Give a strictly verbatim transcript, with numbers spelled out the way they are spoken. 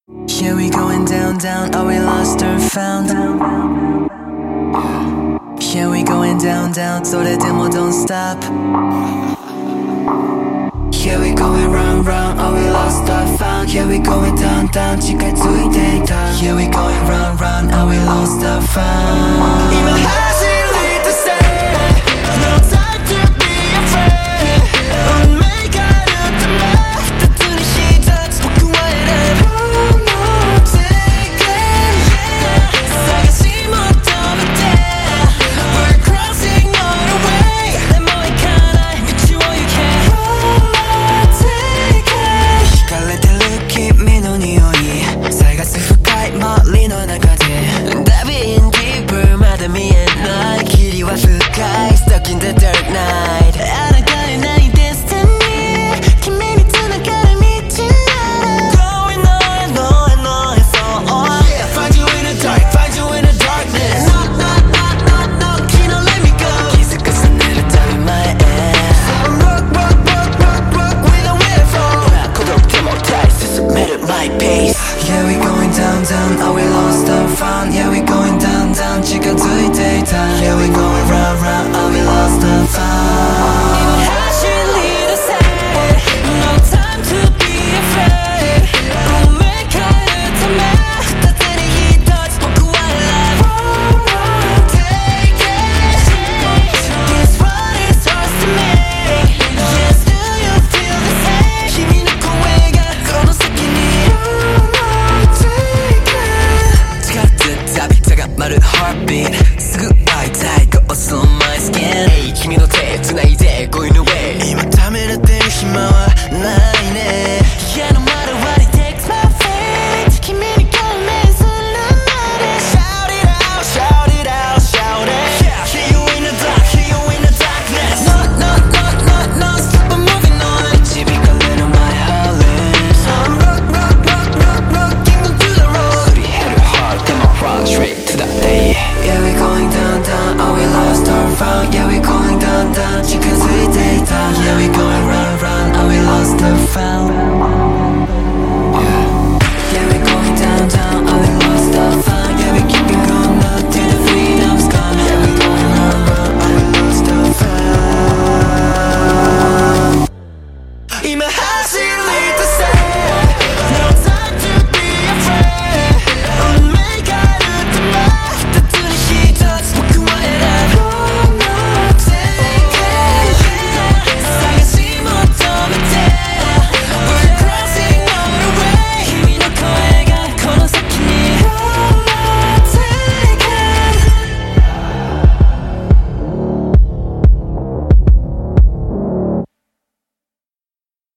Yeah, we going down, down, are we lost or found? Yeah, we going down, down, so that demo don't stop. Yeah, we going round, round, are we lost or found? Yeah, we going down, down, 지가 둘이 되다. Yeah, we going round, round, are we lost or found? Even hesitate to say, no time to be afraid. 운명이 가득한 말, 뜨뜻한 시작, spoken word. Stuck in the dark night. 알아가는 나의 destiny. 김민이 떠나가는 미친 날. Going on and on and on and so on. Yeah, find you in the dark, find you in the darkness. No, no, no, no, no, can you let me go? 기습해서 내렸다면 my ass. So rock, rock, rock, rock, rock with a waveform. 고독지 못할 수습 매력 my pace. Yeah, we going down, down, are we lost or found? Yeah, we go